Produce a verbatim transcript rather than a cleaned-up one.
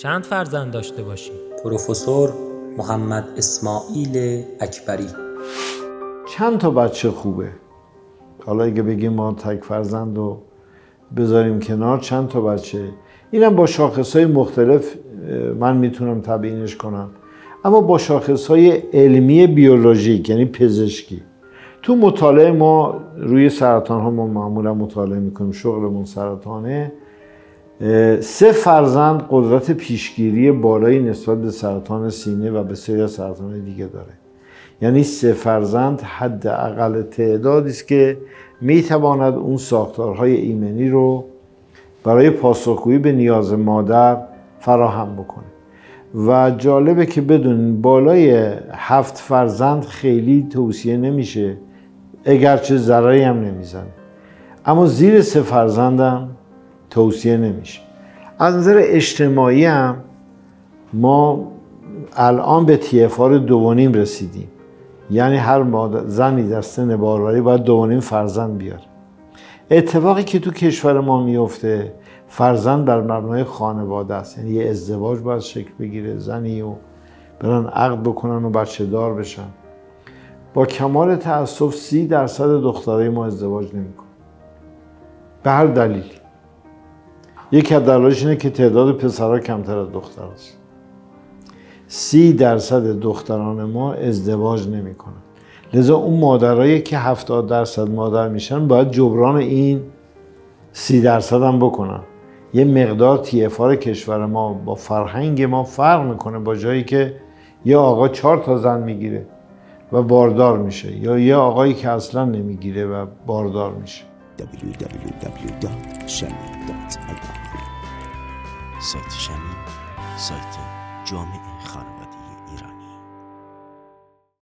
چند فرزند داشته باشی؟ پروفسور محمد اسماعیل اکبری. چند تا بچه خوبه؟ حالا اگه بگیم ما تک فرزند رو بذاریم کنار، چند تا بچه؟ اینم با شاخصهای مختلف من میتونم تبیینش کنم، اما با شاخصهای علمی بیولوژیک یعنی پزشکی. تو مطالعه ما روی سرطان ها ما معمولا مطالعه میکنیم، شغلمون سرطانه. سه فرزند قدرت پیشگیری بالایی نسبت به سرطان سینه و به سری سرطان دیگه داره. یعنی سه فرزند حداقل تعدادی است که میتواند اون ساختارهای ایمنی رو برای پاسخگویی به نیاز مادر فراهم بکنه. و جالبه که بدونین بالای هفت فرزند خیلی توصیه نمیشه، اگرچه ضرری هم نمیزنه، اما زیر سه فرزندم توصیه نمیشه. از نظر اجتماعی هم ما الان به تی اف آر دو و نیم رسیدیم، یعنی هر مادر زنی در سن باروری باید دو و نیم فرزند بیاره. اتفاقی که تو کشور ما میفته فرزند بر مبنای خانواده است، یعنی یه ازدواج باید شکل بگیره، زنی و برن عقد بکنن و بچه دار بشن. با کمال تأسف سی درصد دخترای ما ازدواج نمیکنن به هر دلیلی. یکی از دلایلش اینه که تعداد پسرها کمتر از دختراست. سی درصد دختران ما ازدواج نمیکنن. لذا اون مادرایی که هفتاد درصد مادر میشن باید جبران این سی درصد هم بکنن. یه مقدار تی اف آر کشور ما با فرهنگ ما فرق میکنه با جایی که یه آقا چهار تا زن میگیره و باردار میشه، یا یه آقایی که اصلا نمیگیره و باردار میشه. دبلیو دبلیو دبلیو دات شمیم دات آی آر سایت شمیم، سایت جامع خانواده ایرانی.